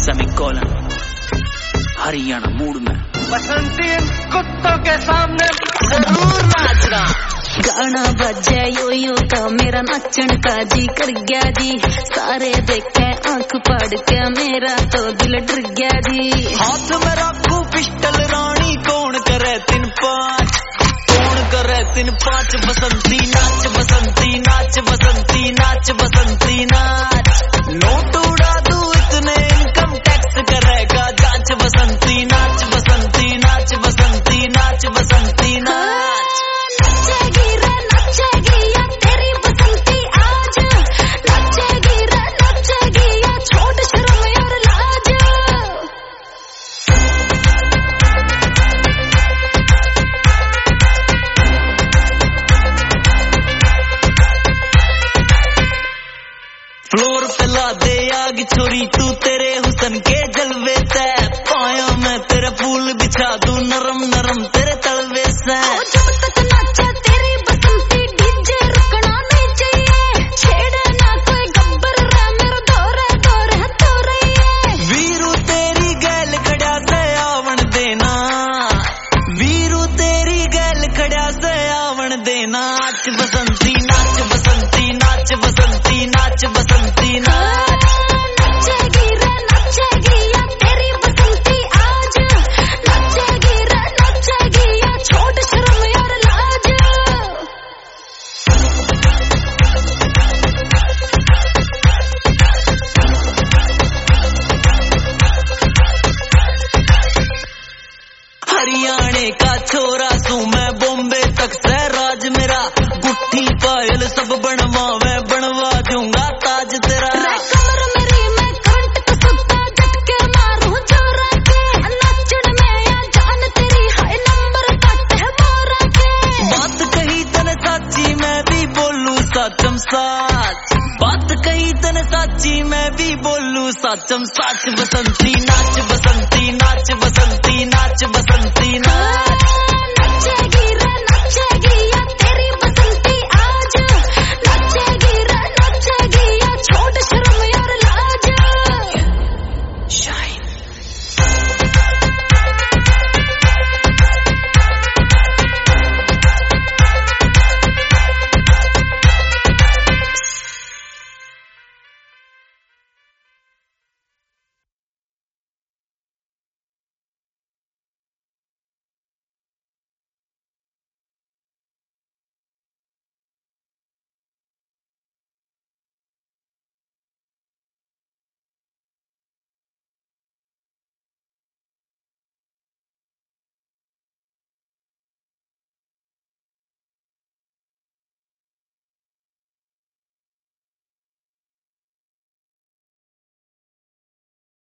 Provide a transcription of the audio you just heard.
Semicolon Haryana mood में बसंती कुत्तों के सामने जरूर नाचना। गाना बजे यो यो का मेरा नाचन का जी कर गया जी। सारे देखे आंख फाड़ के मेरा तो दिल डर गया जी। हाथ में रखू पिस्टल रानी कौन करे 3-5 कौन करे 3-5 बसंती नाच बसंती नाच बसंती नाच बसंती नाच। नोट उड़ा दू इतने इनकम टैक्स करेगा जांच बसंती नाच बसंती नाच बसंती नाच बसंती नाच। फ्लोर पे ला दे आग छोरी तू तेरे हुसन के जलवे से। पाया मैं तेरे फूल बिछा दूं नरम नरम तेरे तलवे से। जब तक नाचा तेरी बसंती डीजे रुकना नहीं चाहिए। छेड़े ना कोई गब्बर रे मेरा दौरे दौरे तो रही है। वीरू तेरी गैल खड़ा से आवण देना वीरू तेरी गैल खड़ा से आवण देना। नाच बसंती नाच बसंती नाच बसंती नाच बसंती नाच। नाचेगी रे नाचेगी या तेरी बसंती आज। नाचेगी रे नाचेगी या छोड़ शर्म और लाज। हरियाणे का छोरा सू मैं बॉम्बे तक से राज मेरा। गुट्ठी पायल सब बनवावे बनवा दूंगा ताज तेरा। कमर मेरी मैं करंट को सुता झटके मारूं जोरा के। नाचड़ में या जान तेरी हाय नंबर कट है मोरा के। बात कही तने साची मैं भी बोलूं सचम साच। बात कही तने साची मैं भी बोलूं सचम साच बसंती नाच बसंती नाच बसंती नाच बसंती नाच।